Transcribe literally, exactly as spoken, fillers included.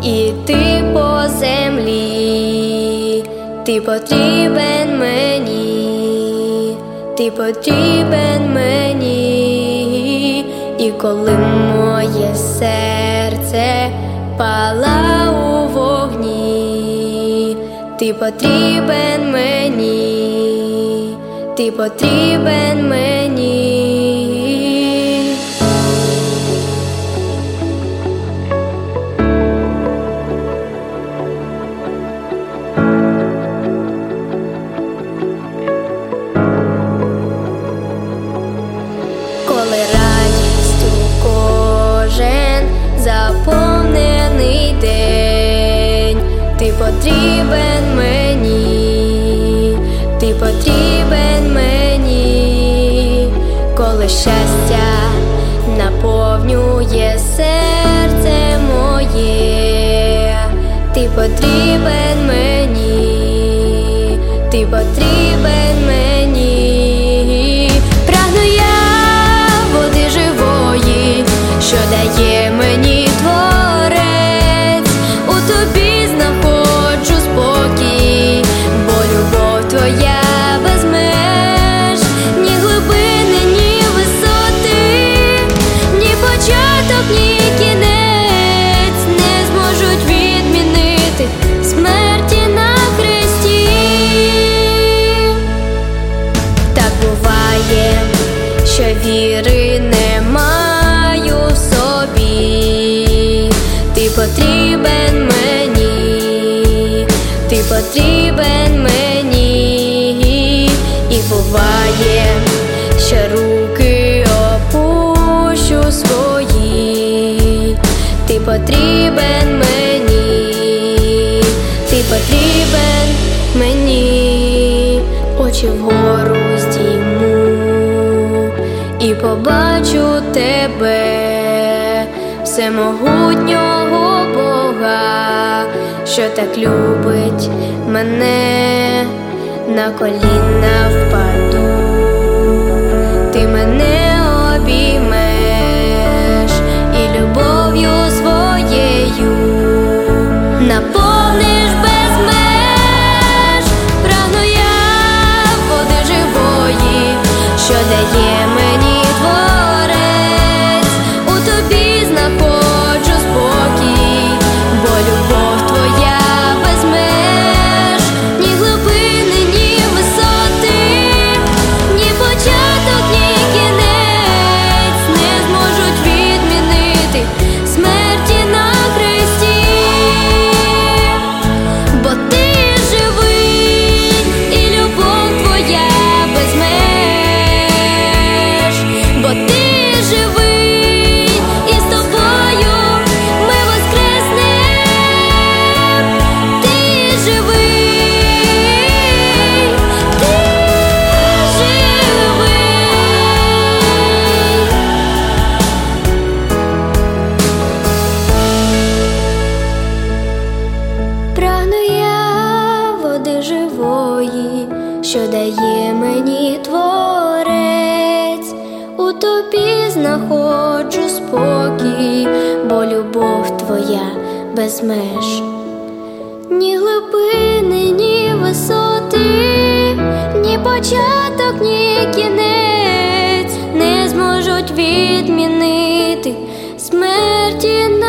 іти по землі. Ти потрібен мені, ти потрібен мені. І коли моє серце пала у вогні, ти потрібен мені, ти потрібен мені. Коли радістю кожен заповнений день, ти потрібен мені, ти потрібен мені. Коли щастя наповнює серце моє, ти потрібен мені, ти потрібен мені. Прагну я води живої, що дає мені Творець. У тобі знаходжу спокій, бо любов твоя без меж. Ні глибини, ні висоти, ні початок, ні кінець не зможуть відмінити смерті на хресті. Так буває, що віри не маю в собі. Ти потрібен мені, ти потрібен мені. І буває, що руки опущу свої. Ти потрібен мені, ти потрібен мені. Очі вгору здійму і побачу тебе, всемогутнього Бога, що так любить мене. На коліна впаду, ти мене обіймеш і любов'ю своєю наповниш без меж. Прагну я води живої, що дає мені Творець. У тобі знаходжу спокій, бо любов твоя без меж. Ні глибини, ні висоти, ні початок, ні кінець не зможуть відмінити смерті на хресті. Бо ти живий, і любов твоя без меж. Бо ти живий, і з тобою ми воскреснем. Ти живий, ти живий. Прагну я води живої, що дає мені Творець. У тобі знаходжу спокій, бо любов твоя без меж. Ні глибини, ні висоти, ні початок, ні кінець не зможуть відмінити смерті